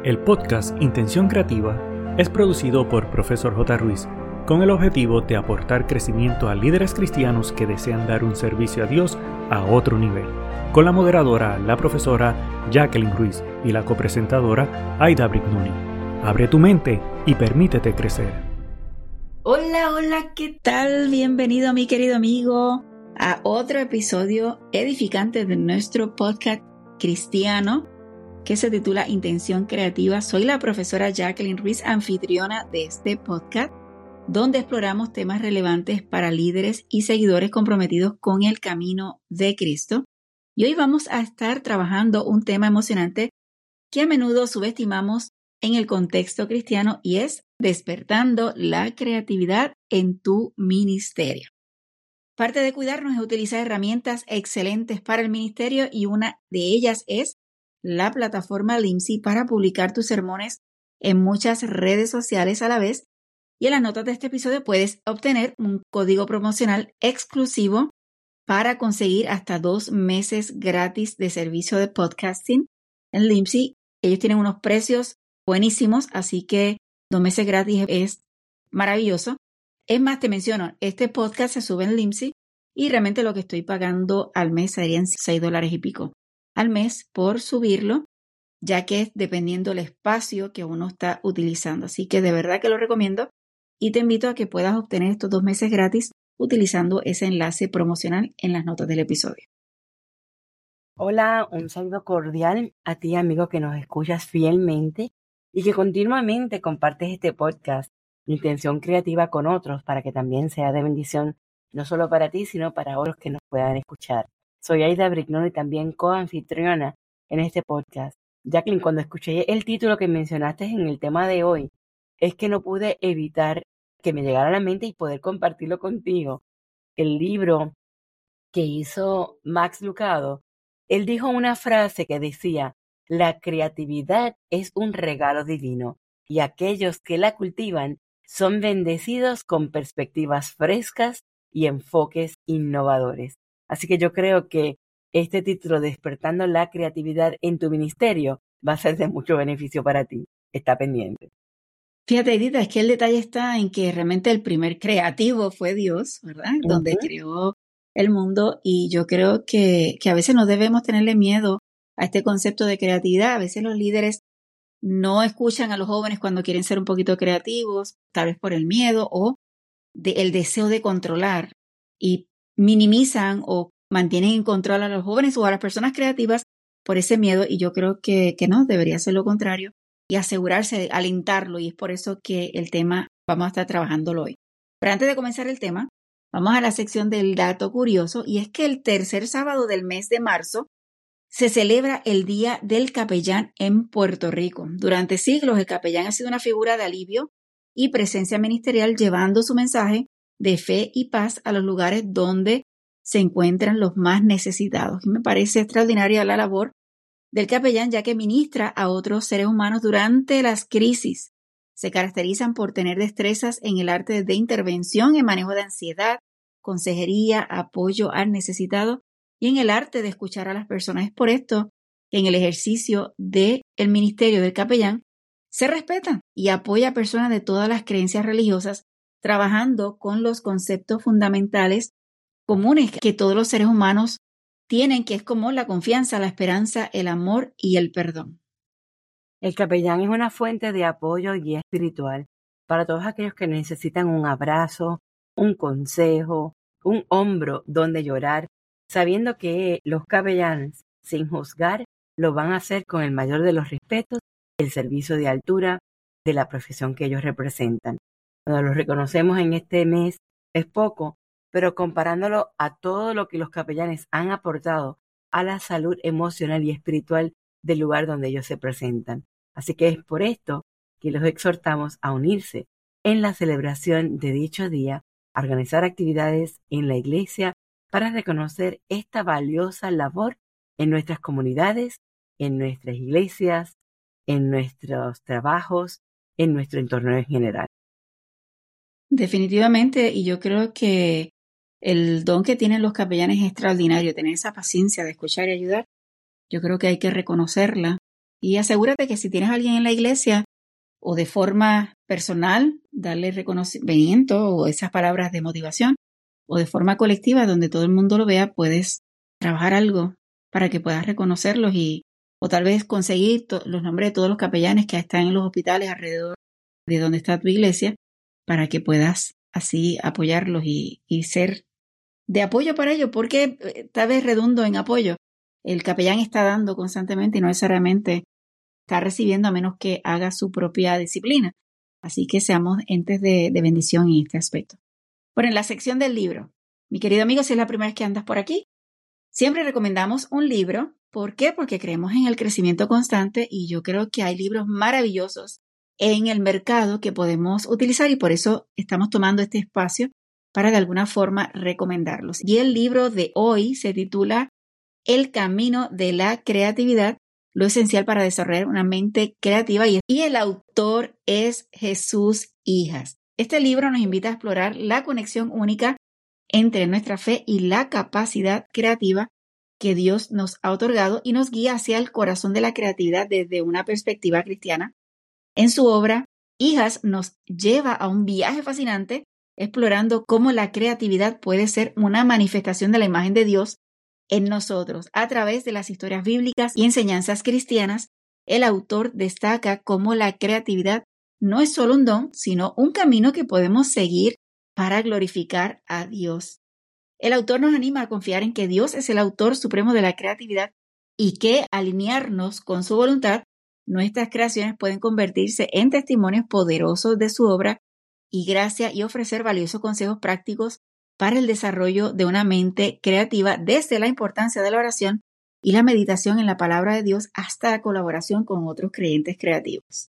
El podcast Intención Creativa es producido por Profesor J. Ruiz con el objetivo de aportar crecimiento a líderes cristianos que desean dar un servicio a Dios a otro nivel, con la moderadora, la profesora Jacqueline Ruiz y la copresentadora Aida Brignoni. Abre tu mente y permítete crecer. Hola, ¿qué tal? Bienvenido, mi querido amigo, a otro episodio edificante de nuestro podcast cristiano que se titula Intención Creativa. Soy la profesora Jacqueline Ruiz, anfitriona de este podcast, donde exploramos temas relevantes para líderes y seguidores comprometidos con el camino de Cristo. Y hoy vamos a estar trabajando un tema emocionante que a menudo subestimamos en el contexto cristiano y es despertando la creatividad en tu ministerio. Parte de cuidarnos es utilizar herramientas excelentes para el ministerio y una de ellas es la plataforma LIMSI para publicar tus sermones en muchas redes sociales a la vez. Y en las notas de este episodio puedes obtener un código promocional exclusivo para conseguir hasta 2 meses gratis de servicio de podcasting en LIMSI. Ellos tienen unos precios buenísimos, así que 2 meses gratis es maravilloso. Es más, te menciono, este podcast se sube en LIMSI y realmente lo que estoy pagando al mes serían $6 y pico al mes por subirlo, ya que es dependiendo del espacio que uno está utilizando. Así que de verdad que lo recomiendo y te invito a que puedas obtener estos 2 meses gratis utilizando ese enlace promocional en las notas del episodio. Hola, un saludo cordial a ti, amigo, que nos escuchas fielmente y que continuamente compartes este podcast, Intención Creativa, con otros para que también sea de bendición, no solo para ti, sino para otros que nos puedan escuchar. Soy Aida Brignoni y también coanfitriona en este podcast. Jacqueline, cuando escuché el título que mencionaste en el tema de hoy, es que no pude evitar que me llegara a la mente y poder compartirlo contigo. El libro que hizo Max Lucado, él dijo una frase que decía: la creatividad es un regalo divino y aquellos que la cultivan son bendecidos con perspectivas frescas y enfoques innovadores. Así que yo creo que este título, Despertando la Creatividad en tu Ministerio, va a ser de mucho beneficio para ti. Está pendiente. Fíjate, Edita, es que el detalle está en que realmente el primer creativo fue Dios, ¿verdad? Donde creó el mundo, y yo creo que a veces no debemos tenerle miedo a este concepto de creatividad. A veces los líderes no escuchan a los jóvenes cuando quieren ser un poquito creativos, tal vez por el miedo o el deseo de controlar, y minimizan o mantienen en control a los jóvenes o a las personas creativas por ese miedo, y yo creo que no, debería ser lo contrario y asegurarse de alentarlo, y es por eso que el tema vamos a estar trabajándolo hoy. Pero antes de comenzar el tema, vamos a la sección del dato curioso, y es que el tercer sábado del mes de marzo se celebra el Día del Capellán en Puerto Rico. Durante siglos el capellán ha sido una figura de alivio y presencia ministerial, llevando su mensaje de fe y paz a los lugares donde se encuentran los más necesitados. Y me parece extraordinaria la labor del capellán, ya que ministra a otros seres humanos durante las crisis. Se caracterizan por tener destrezas en el arte de intervención, en manejo de ansiedad, consejería, apoyo al necesitado y en el arte de escuchar a las personas. Es por esto que en el ejercicio del ministerio del capellán se respeta y apoya a personas de todas las creencias religiosas, trabajando con los conceptos fundamentales comunes que todos los seres humanos tienen, que es como la confianza, la esperanza, el amor y el perdón. El capellán es una fuente de apoyo y guía espiritual para todos aquellos que necesitan un abrazo, un consejo, un hombro donde llorar, sabiendo que los capellanes, sin juzgar, lo van a hacer con el mayor de los respetos, el servicio de altura de la profesión que ellos representan. Cuando los reconocemos en este mes es poco, pero comparándolo a todo lo que los capellanes han aportado a la salud emocional y espiritual del lugar donde ellos se presentan. Así que es por esto que los exhortamos a unirse en la celebración de dicho día, a organizar actividades en la iglesia para reconocer esta valiosa labor en nuestras comunidades, en nuestras iglesias, en nuestros trabajos, en nuestro entorno en general. Definitivamente, y yo creo que el don que tienen los capellanes es extraordinario, tener esa paciencia de escuchar y ayudar. Yo creo que hay que reconocerla Y asegúrate que si tienes a alguien en la iglesia o de forma personal, darle reconocimiento o esas palabras de motivación, o de forma colectiva donde todo el mundo lo vea, puedes trabajar algo para que puedas reconocerlos o tal vez conseguir los nombres de todos los capellanes que están en los hospitales alrededor de donde está tu iglesia, para que puedas así apoyarlos y ser de apoyo para ellos, porque tal vez redundo en apoyo. El capellán está dando constantemente y no necesariamente está recibiendo a menos que haga su propia disciplina. Así que seamos entes de bendición en este aspecto. Bueno, en la sección del libro, mi querido amigo, si es la primera vez que andas por aquí, siempre recomendamos un libro. ¿Por qué? Porque creemos en el crecimiento constante y yo creo que hay libros maravillosos en el mercado que podemos utilizar y por eso estamos tomando este espacio para de alguna forma recomendarlos. Y el libro de hoy se titula El camino de la creatividad, lo esencial para desarrollar una mente creativa, y el autor es Jesús Hijas. Este libro nos invita a explorar la conexión única entre nuestra fe y la capacidad creativa que Dios nos ha otorgado y nos guía hacia el corazón de la creatividad desde una perspectiva cristiana. En su obra, Hijas nos lleva a un viaje fascinante explorando cómo la creatividad puede ser una manifestación de la imagen de Dios en nosotros. A través de las historias bíblicas y enseñanzas cristianas, el autor destaca cómo la creatividad no es solo un don, sino un camino que podemos seguir para glorificar a Dios. El autor nos anima a confiar en que Dios es el autor supremo de la creatividad y que al alinearnos con su voluntad, nuestras creaciones pueden convertirse en testimonios poderosos de su obra y gracia y ofrecer valiosos consejos prácticos para el desarrollo de una mente creativa, desde la importancia de la oración y la meditación en la palabra de Dios hasta la colaboración con otros creyentes creativos.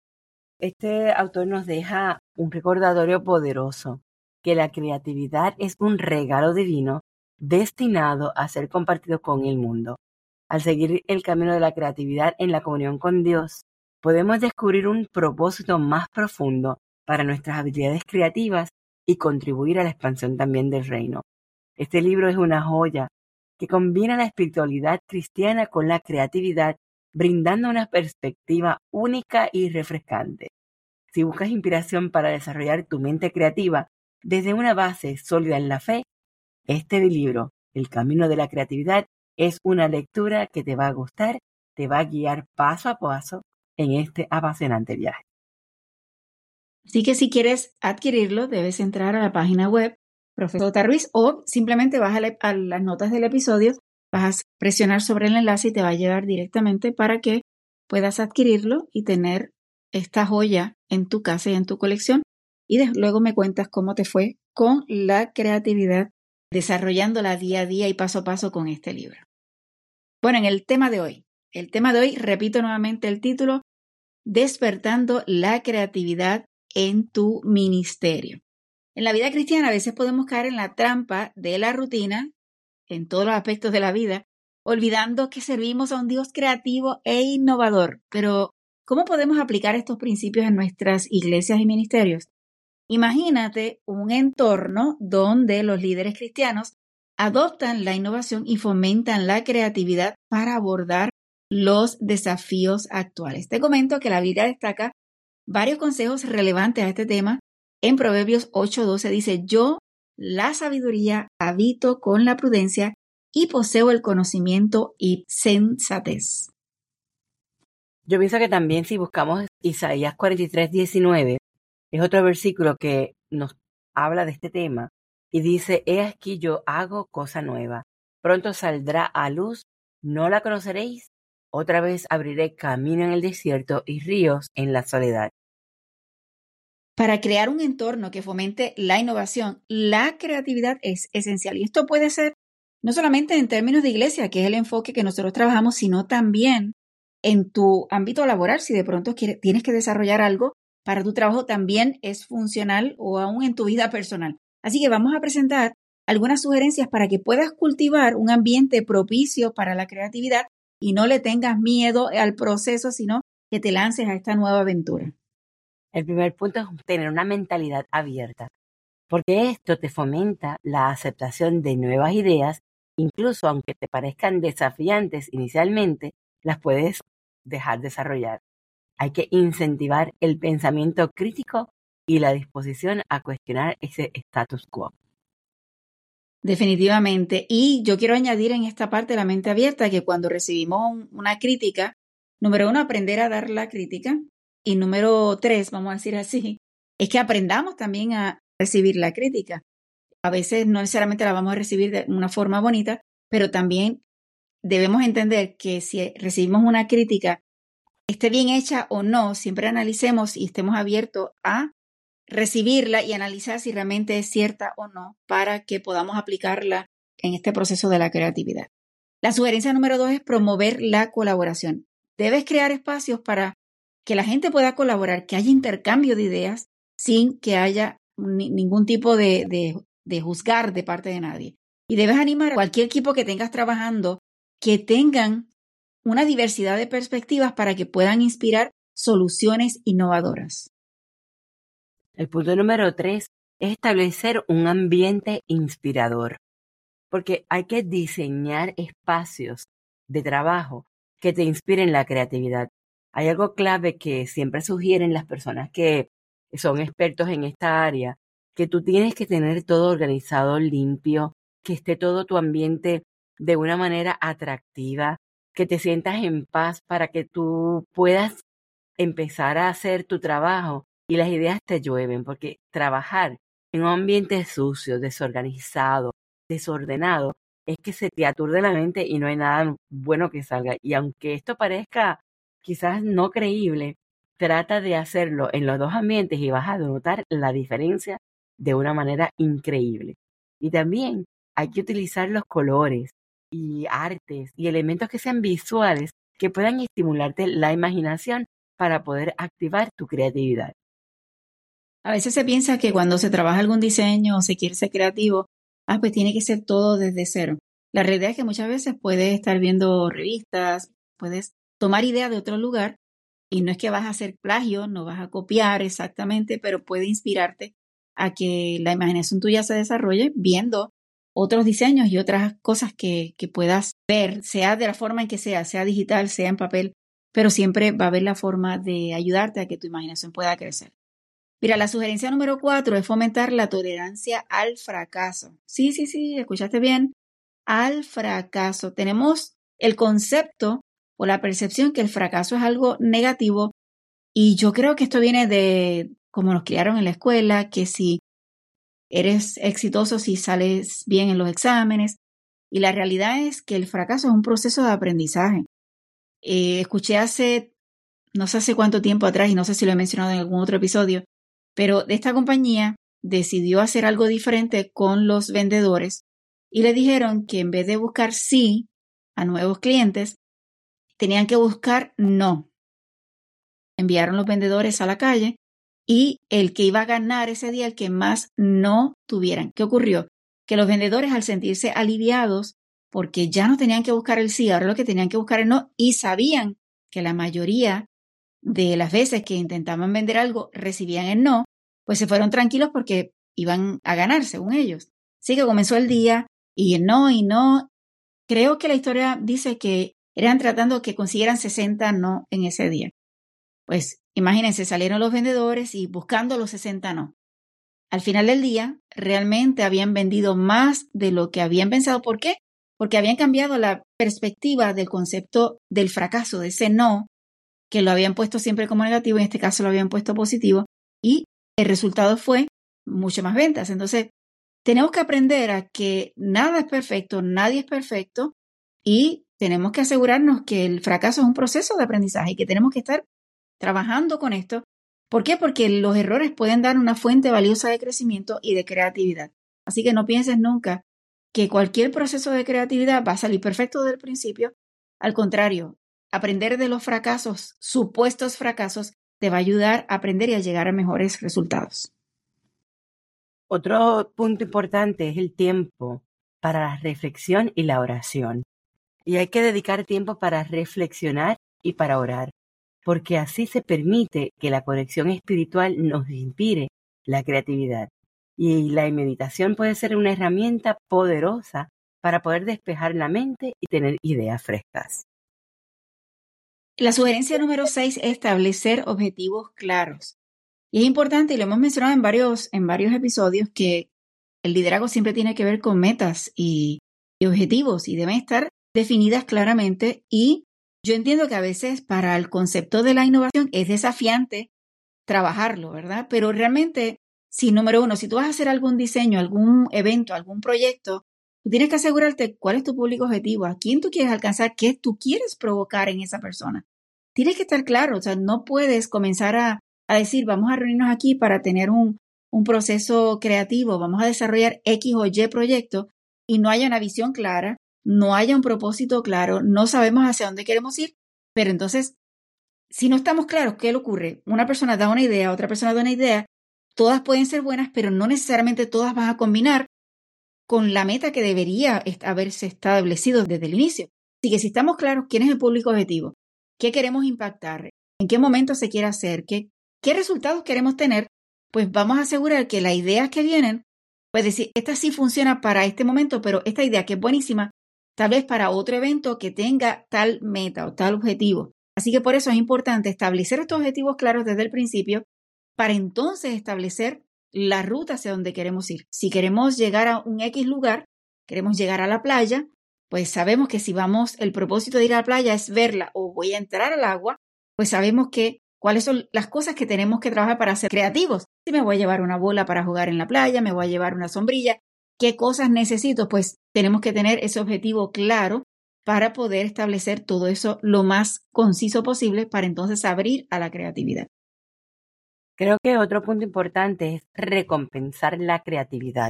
Este autor nos deja un recordatorio poderoso, que la creatividad es un regalo divino destinado a ser compartido con el mundo. Al seguir el camino de la creatividad en la comunión con Dios, podemos descubrir un propósito más profundo para nuestras habilidades creativas y contribuir a la expansión también del reino. Este libro es una joya que combina la espiritualidad cristiana con la creatividad, brindando una perspectiva única y refrescante. Si buscas inspiración para desarrollar tu mente creativa desde una base sólida en la fe, este libro, El camino de la creatividad, es una lectura que te va a gustar, te va a guiar paso a paso en este apasionante viaje. Así que si quieres adquirirlo, debes entrar a la página web Profesor J. Ruiz, o simplemente vas a las notas del episodio, vas a presionar sobre el enlace y te va a llevar directamente para que puedas adquirirlo y tener esta joya en tu casa y en tu colección. Y luego me cuentas cómo te fue con la creatividad, desarrollándola día a día y paso a paso con este libro. Bueno, en el tema de hoy, repito nuevamente el título: Despertando la creatividad en tu ministerio. En la vida cristiana a veces podemos caer en la trampa de la rutina en todos los aspectos de la vida, olvidando que servimos a un Dios creativo e innovador. Pero, ¿cómo podemos aplicar estos principios en nuestras iglesias y ministerios? Imagínate un entorno donde los líderes cristianos adoptan la innovación y fomentan la creatividad para abordar los desafíos actuales. Te comento que la Biblia destaca varios consejos relevantes a este tema. En Proverbios 8:12 dice: yo, la sabiduría, habito con la prudencia y poseo el conocimiento y sensatez. Yo pienso que también si buscamos Isaías 43:19, es otro versículo que nos habla de este tema y dice: he aquí yo hago cosa nueva, pronto saldrá a luz, ¿no la conoceréis? Otra vez abriré camino en el desierto y ríos en la soledad. Para crear un entorno que fomente la innovación, la creatividad es esencial. Y esto puede ser no solamente en términos de iglesia, que es el enfoque que nosotros trabajamos, sino también en tu ámbito laboral. Si de pronto tienes que desarrollar algo para tu trabajo, también es funcional, o aún en tu vida personal. Así que vamos a presentar algunas sugerencias para que puedas cultivar un ambiente propicio para la creatividad y no le tengas miedo al proceso, sino que te lances a esta nueva aventura. El primer punto es tener una mentalidad abierta, porque esto te fomenta la aceptación de nuevas ideas, incluso aunque te parezcan desafiantes inicialmente, las puedes dejar desarrollar. Hay que incentivar el pensamiento crítico y la disposición a cuestionar ese status quo. Definitivamente. Y yo quiero añadir en esta parte de la mente abierta que cuando recibimos una crítica, número 1, aprender a dar la crítica. Y número 3, vamos a decir así, es que aprendamos también a recibir la crítica. A veces no necesariamente la vamos a recibir de una forma bonita, pero también debemos entender que si recibimos una crítica, esté bien hecha o no, siempre analicemos y estemos abiertos a recibirla y analizar si realmente es cierta o no para que podamos aplicarla en este proceso de la creatividad. La sugerencia número 2 es promover la colaboración. Debes crear espacios para que la gente pueda colaborar, que haya intercambio de ideas sin que haya ningún tipo de juzgar de parte de nadie. Y debes animar a cualquier equipo que tengas trabajando que tengan una diversidad de perspectivas para que puedan inspirar soluciones innovadoras. El punto número 3 es establecer un ambiente inspirador, porque hay que diseñar espacios de trabajo que te inspiren la creatividad. Hay algo clave que siempre sugieren las personas que son expertos en esta área, que tú tienes que tener todo organizado, limpio, que esté todo tu ambiente de una manera atractiva, que te sientas en paz para que tú puedas empezar a hacer tu trabajo y las ideas te llueven, porque trabajar en un ambiente sucio, desorganizado, desordenado, es que se te aturde la mente y no hay nada bueno que salga. Y aunque esto parezca quizás no creíble, trata de hacerlo en los dos ambientes y vas a notar la diferencia de una manera increíble. Y también hay que utilizar los colores y artes y elementos que sean visuales que puedan estimularte la imaginación para poder activar tu creatividad. A veces se piensa que cuando se trabaja algún diseño o se quiere ser creativo, pues tiene que ser todo desde cero. La realidad es que muchas veces puedes estar viendo revistas, puedes tomar ideas de otro lugar y no es que vas a hacer plagio, no vas a copiar exactamente, pero puede inspirarte a que la imaginación tuya se desarrolle viendo otros diseños y otras cosas que puedas ver, sea de la forma en que sea digital, sea en papel, pero siempre va a haber la forma de ayudarte a que tu imaginación pueda crecer. Mira, la sugerencia número 4 es fomentar la tolerancia al fracaso. Sí, escuchaste bien. Al fracaso. Tenemos el concepto o la percepción que el fracaso es algo negativo y yo creo que esto viene de cómo nos criaron en la escuela, que si eres exitoso, si sales bien en los exámenes. Y la realidad es que el fracaso es un proceso de aprendizaje. Escuché no sé hace cuánto tiempo atrás y no sé si lo he mencionado en algún otro episodio, pero esta compañía decidió hacer algo diferente con los vendedores y le dijeron que en vez de buscar sí a nuevos clientes, tenían que buscar no. Enviaron los vendedores a la calle y el que iba a ganar ese día, el que más no tuvieran. ¿Qué ocurrió? Que los vendedores, al sentirse aliviados porque ya no tenían que buscar el sí, ahora lo que tenían que buscar el no, y sabían que la mayoría de las veces que intentaban vender algo recibían el no, pues se fueron tranquilos porque iban a ganar según ellos. Así que comenzó el día y no. Creo que la historia dice que eran tratando que consiguieran 60 no en ese día. Pues imagínense, salieron los vendedores y buscando los 60 no. Al final del día, realmente habían vendido más de lo que habían pensado. ¿Por qué? Porque habían cambiado la perspectiva del concepto del fracaso, de ese no, que lo habían puesto siempre como negativo, en este caso lo habían puesto positivo, y el resultado fue mucho más ventas. Entonces, tenemos que aprender a que nada es perfecto, nadie es perfecto, y tenemos que asegurarnos que el fracaso es un proceso de aprendizaje y que tenemos que estar trabajando con esto. ¿Por qué? Porque los errores pueden dar una fuente valiosa de crecimiento y de creatividad. Así que no pienses nunca que cualquier proceso de creatividad va a salir perfecto desde el principio. Al contrario, aprender de los fracasos, supuestos fracasos, te va a ayudar a aprender y a llegar a mejores resultados. Otro punto importante es el tiempo para la reflexión y la oración. Y hay que dedicar tiempo para reflexionar y para orar, porque así se permite que la conexión espiritual nos inspire la creatividad. Y la meditación puede ser una herramienta poderosa para poder despejar la mente y tener ideas frescas. La sugerencia número 6 es establecer objetivos claros. Y es importante, y lo hemos mencionado en varios episodios, que el liderazgo siempre tiene que ver con metas y objetivos y deben estar definidas claramente. Y yo entiendo que a veces para el concepto de la innovación es desafiante trabajarlo, ¿verdad? Pero realmente, si número uno, si tú vas a hacer algún diseño, algún evento, algún proyecto, tú tienes que asegurarte cuál es tu público objetivo, a quién tú quieres alcanzar, qué tú quieres provocar en esa persona. Tienes que estar claro, o sea, no puedes comenzar a decir, vamos a reunirnos aquí para tener un proceso creativo, vamos a desarrollar X o Y proyecto y no haya una visión clara, no haya un propósito claro, no sabemos hacia dónde queremos ir, pero entonces, si no estamos claros, ¿qué le ocurre? Una persona da una idea, otra persona da una idea, todas pueden ser buenas, pero no necesariamente todas van a combinar con la meta que debería haberse establecido desde el inicio. Así que si estamos claros quién es el público objetivo, qué queremos impactar, en qué momento se quiere hacer, qué resultados queremos tener, pues vamos a asegurar que las ideas que vienen, pues decir, esta sí funciona para este momento, pero esta idea que es buenísima, tal vez para otro evento que tenga tal meta o tal objetivo. Así que por eso es importante establecer estos objetivos claros desde el principio para entonces establecer la ruta hacia donde queremos ir. Si queremos llegar a un X lugar, queremos llegar a la playa, pues sabemos que si vamos, el propósito de ir a la playa es verla o voy a entrar al agua, pues sabemos que cuáles son las cosas que tenemos que trabajar para ser creativos. Si me voy a llevar una bola para jugar en la playa, me voy a llevar una sombrilla, ¿qué cosas necesito? Pues tenemos que tener ese objetivo claro para poder establecer todo eso lo más conciso posible para entonces abrir a la creatividad. Creo que otro punto importante es recompensar la creatividad.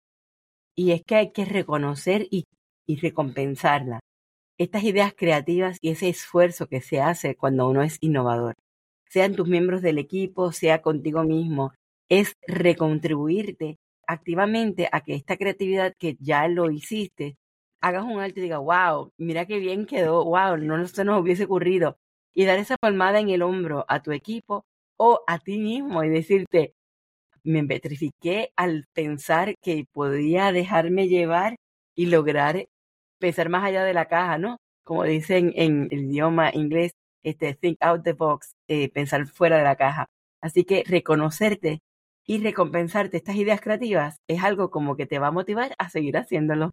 Y es que hay que reconocer y recompensarla. Estas ideas creativas y ese esfuerzo que se hace cuando uno es innovador, sean tus miembros del equipo, sea contigo mismo, es recontribuirte activamente a que esta creatividad que ya lo hiciste, hagas un alto y digas, wow, mira qué bien quedó, wow, no se nos hubiese ocurrido. Y dar esa palmada en el hombro a tu equipo o a ti mismo y decirte, me petrifiqué al pensar que podía dejarme llevar y lograr pensar más allá de la caja, ¿no? Como dicen en el idioma inglés, think out the box, pensar fuera de la caja. Así que reconocerte y recompensarte estas ideas creativas es algo como que te va a motivar a seguir haciéndolo.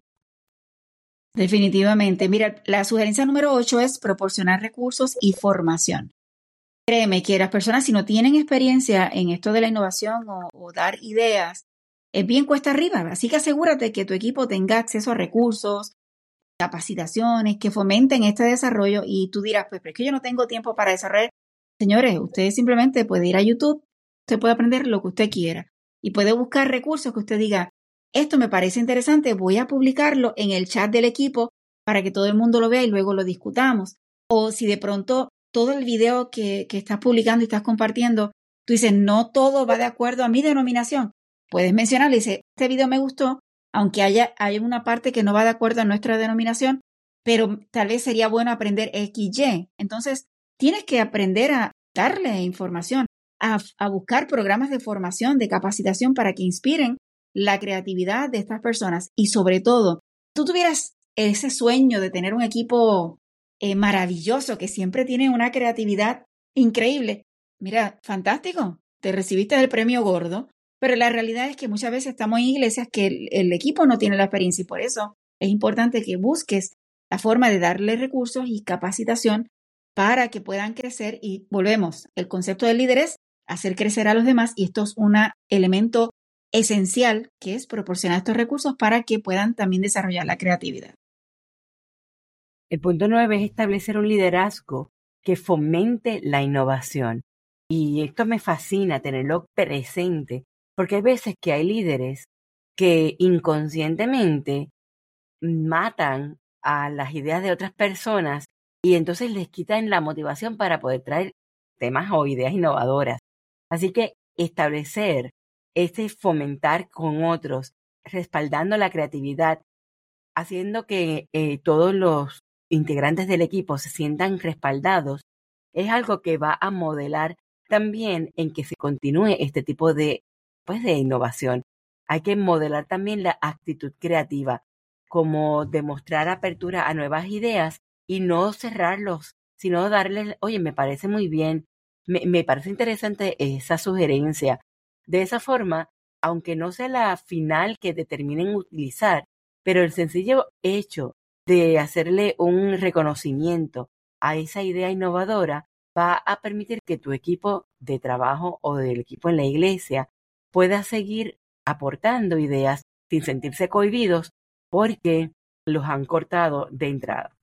Definitivamente. Mira, la sugerencia número 8 es proporcionar recursos y formación. Créeme que las personas, si no tienen experiencia en esto de la innovación o dar ideas, es bien cuesta arriba. Así que asegúrate que tu equipo tenga acceso a recursos, capacitaciones que fomenten este desarrollo y tú dirás, pues, pero es que yo no tengo tiempo para desarrollar. Señores, usted simplemente puede ir a YouTube, usted puede aprender lo que usted quiera y puede buscar recursos que usted diga, esto me parece interesante, voy a publicarlo en el chat del equipo para que todo el mundo lo vea y luego lo discutamos. O si de pronto todo el video que estás publicando y estás compartiendo, tú dices, no todo va de acuerdo a mi denominación. Puedes mencionarle y dice, este video me gustó, aunque haya una parte que no va de acuerdo a nuestra denominación, pero tal vez sería bueno aprender XY. Entonces, tienes que aprender a darle información, a buscar programas de formación, de capacitación para que inspiren la creatividad de estas personas. Y sobre todo, tú tuvieras ese sueño de tener un equipo maravilloso que siempre tiene una creatividad increíble. Mira, fantástico, te recibiste el premio gordo, pero la realidad es que muchas veces estamos en iglesias que el equipo no tiene la experiencia y por eso es importante que busques la forma de darle recursos y capacitación para que puedan crecer y volvemos, el concepto del líder es hacer crecer a los demás y esto es un elemento esencial que es proporcionar estos recursos para que puedan también desarrollar la creatividad. El punto 9 es establecer un liderazgo que fomente la innovación. Y esto me fascina tenerlo presente, porque hay veces que hay líderes que inconscientemente matan a las ideas de otras personas y entonces les quitan la motivación para poder traer temas o ideas innovadoras. Así que establecer fomentar con otros, respaldando la creatividad, haciendo que todos los integrantes del equipo se sientan respaldados, es algo que va a modelar también en que se continúe este tipo de innovación. Hay que modelar también la actitud creativa, como demostrar apertura a nuevas ideas y no cerrar los sino darles, oye, me parece muy bien, me parece interesante esa sugerencia. De esa forma, aunque no sea la final que determinen utilizar, pero el sencillo hecho de hacerle un reconocimiento a esa idea innovadora va a permitir que tu equipo de trabajo o del equipo en la iglesia pueda seguir aportando ideas sin sentirse cohibidos porque los han cortado de entrada.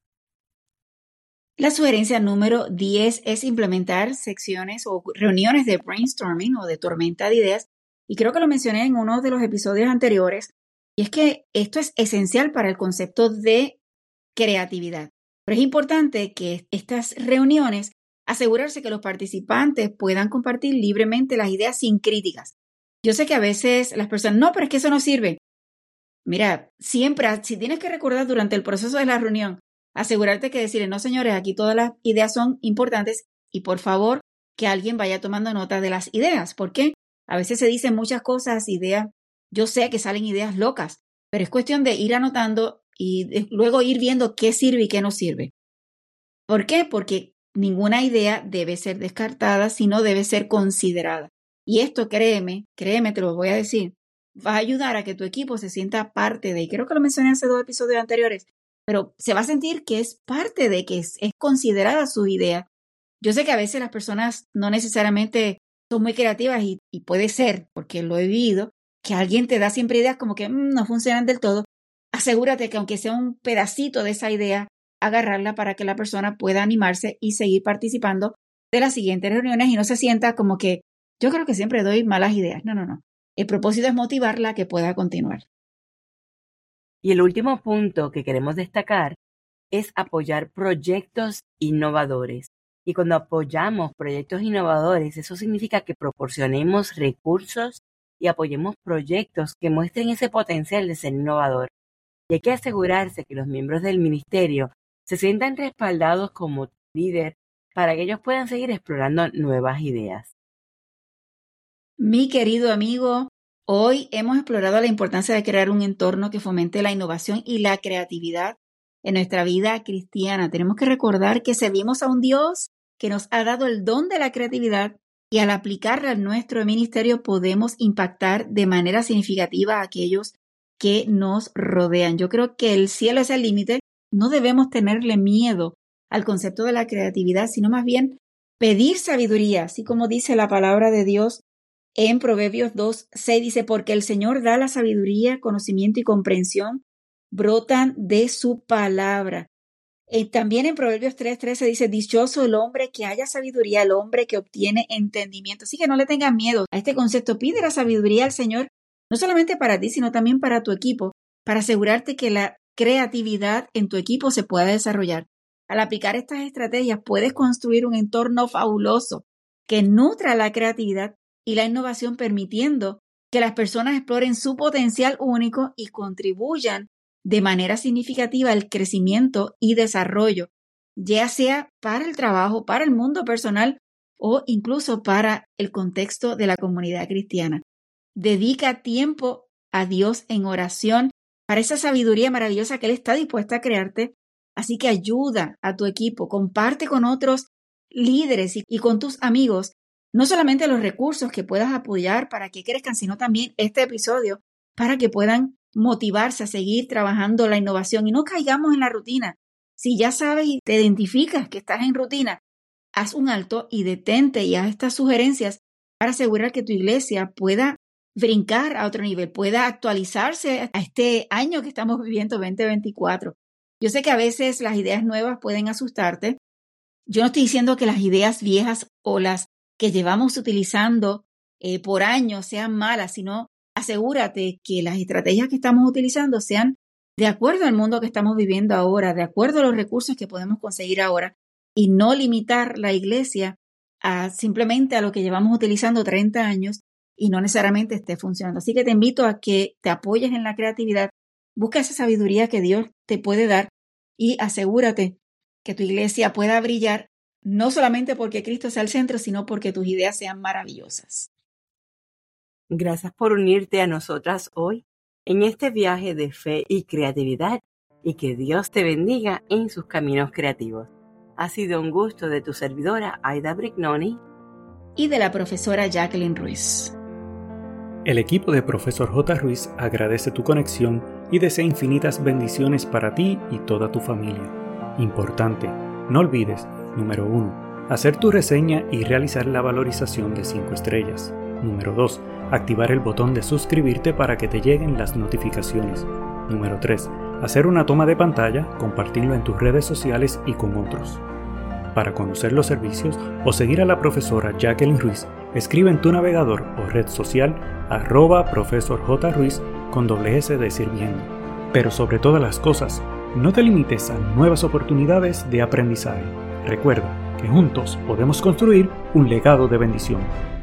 La sugerencia número 10 es implementar secciones o reuniones de brainstorming o de tormenta de ideas. Y creo que lo mencioné en uno de los episodios anteriores. Y es que esto es esencial para el concepto de creatividad. Pero es importante que estas reuniones asegurarse que los participantes puedan compartir libremente las ideas sin críticas. Yo sé que a veces las personas, no, pero es que eso no sirve. Mira, siempre, si tienes que recordar durante el proceso de la reunión, asegurarte que decirle, no señores, aquí todas las ideas son importantes y por favor que alguien vaya tomando nota de las ideas. ¿Por qué? A veces se dicen muchas cosas, ideas, yo sé que salen ideas locas, pero es cuestión de ir anotando y luego ir viendo qué sirve y qué no sirve. ¿Por qué? Porque ninguna idea debe ser descartada, sino debe ser considerada. Y esto, créeme, te lo voy a decir, va a ayudar a que tu equipo se sienta parte de, y creo que lo mencioné hace 2 episodios anteriores, pero se va a sentir que es parte de, que es considerada su idea. Yo sé que a veces las personas no necesariamente son muy creativas y puede ser, porque lo he vivido, que alguien te da siempre ideas como que no funcionan del todo. Asegúrate que aunque sea un pedacito de esa idea, agarrarla para que la persona pueda animarse y seguir participando de las siguientes reuniones y no se sienta como que yo creo que siempre doy malas ideas. No. El propósito es motivarla a que pueda continuar. Y el último punto que queremos destacar es apoyar proyectos innovadores. Y cuando apoyamos proyectos innovadores, eso significa que proporcionemos recursos y apoyemos proyectos que muestren ese potencial de ser innovador. Y hay que asegurarse que los miembros del ministerio se sientan respaldados como líder para que ellos puedan seguir explorando nuevas ideas. Mi querido amigo, hoy hemos explorado la importancia de crear un entorno que fomente la innovación y la creatividad en nuestra vida cristiana. Tenemos que recordar que servimos a un Dios que nos ha dado el don de la creatividad y al aplicarla en nuestro ministerio podemos impactar de manera significativa a aquellos que nos rodean. Yo creo que el cielo es el límite. No debemos tenerle miedo al concepto de la creatividad, sino más bien pedir sabiduría, así como dice la palabra de Dios en Proverbios 2:6 dice, porque el Señor da la sabiduría, conocimiento y comprensión, brotan de su palabra. También en Proverbios 3:13 dice, dichoso el hombre que haya sabiduría, el hombre que obtiene entendimiento. Así que no le tengas miedo a este concepto. Pide la sabiduría al Señor, no solamente para ti, sino también para tu equipo, para asegurarte que la creatividad en tu equipo se pueda desarrollar. Al aplicar estas estrategias, puedes construir un entorno fabuloso que nutra la creatividad y la innovación, permitiendo que las personas exploren su potencial único y contribuyan de manera significativa al crecimiento y desarrollo, ya sea para el trabajo, para el mundo personal o incluso para el contexto de la comunidad cristiana. Dedica tiempo a Dios en oración para esa sabiduría maravillosa que Él está dispuesta a crearte. Así que ayuda a tu equipo, comparte con otros líderes y con tus amigos no solamente los recursos que puedas apoyar para que crezcan, sino también este episodio para que puedan motivarse a seguir trabajando la innovación y no caigamos en la rutina. Si ya sabes y te identificas que estás en rutina, haz un alto y detente y haz estas sugerencias para asegurar que tu iglesia pueda brincar a otro nivel, pueda actualizarse a este año que estamos viviendo, 2024. Yo sé que a veces las ideas nuevas pueden asustarte. Yo no estoy diciendo que las ideas viejas o las que llevamos utilizando por años sean malas, sino asegúrate que las estrategias que estamos utilizando sean de acuerdo al mundo que estamos viviendo ahora, de acuerdo a los recursos que podemos conseguir ahora y no limitar la iglesia a simplemente a lo que llevamos utilizando 30 años y no necesariamente esté funcionando. Así que te invito a que te apoyes en la creatividad, busca esa sabiduría que Dios te puede dar y asegúrate que tu iglesia pueda brillar no solamente porque Cristo sea el centro, sino porque tus ideas sean maravillosas. Gracias por unirte a nosotras hoy en este viaje de fe y creatividad y que Dios te bendiga en sus caminos creativos. Ha sido un gusto de tu servidora Aida Brignoni y de la profesora Jacqueline Ruiz. El equipo de Profesor J. Ruiz agradece tu conexión y desea infinitas bendiciones para ti y toda tu familia. Importante, no olvides, número 1, hacer tu reseña y realizar la valorización de 5 estrellas. Número 2, activar el botón de suscribirte para que te lleguen las notificaciones. Número 3, hacer una toma de pantalla, compartirlo en tus redes sociales y con otros. Para conocer los servicios o seguir a la profesora Jacqueline Ruiz, escribe en tu navegador o red social @Profesor J. Ruiz con $S de sirviendo. Pero sobre todas las cosas, no te limites a nuevas oportunidades de aprendizaje. Recuerda que juntos podemos construir un legado de bendición.